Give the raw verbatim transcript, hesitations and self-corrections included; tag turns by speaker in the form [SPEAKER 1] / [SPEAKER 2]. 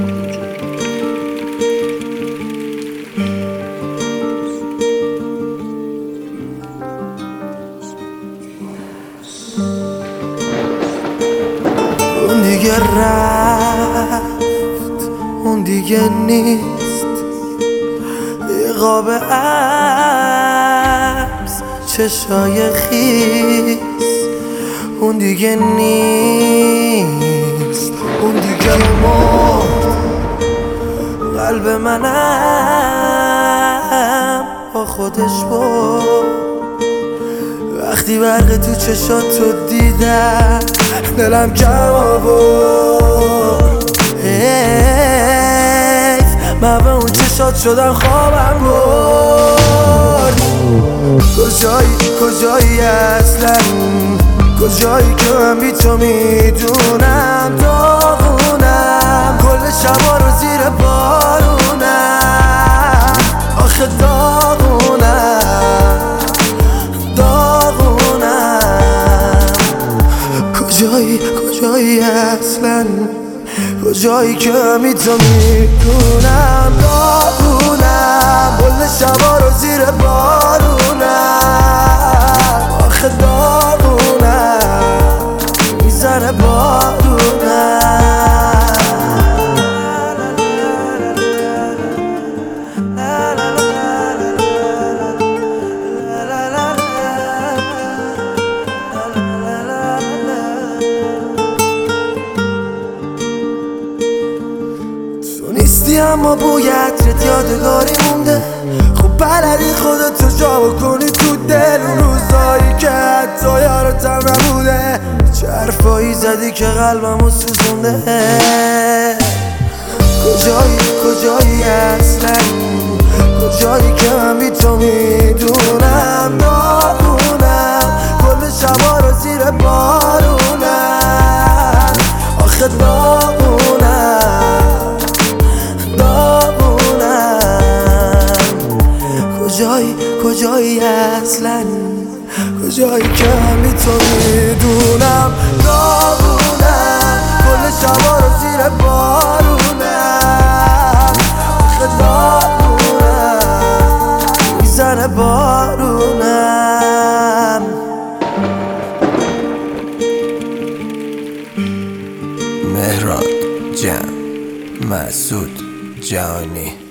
[SPEAKER 1] اون دیگه رفت، اون دیگه نیست، یه قاب عکس چشای خیس. اون دیگه نیست، اون دیگه مرد، قلب منم با خودش برد. وقتی برق تو چشاتو دیدم دلم کم آورد. حیف من به اون چشات شدم خوابم برد. کجایی کجایی اصلا، کجایی که من بی تو میدونم داغونم، کل شبا رو زیر بارونم، آخه داغونم داغونم. کجایی کجایی اصلا، کجایی که من بی تو میدونم داغونم، کل شبا رو زیر بارونم، آخه داغونم میزنه بارونم. تو نیستی اما بوی عطرت یادگاری مونده. خب بلدی خودتو جا بکنی تو دل، اون روزایی که حتی یارتم نبوده. چه حرفایی زدی که قلبمو سوزونده. کجایی کجایی اصلا، کجایی که من بی تو میدونم داغونم، کل شبا رو زیر بارونم، آخه داغونم داغونم. کجایی کجایی اصلا، کجایی که من بی تو میدونم داغونم، کل شبا رو زیر بارونم، آخه داغونم میزنه بارونم. مهران جان، مسعود جانی.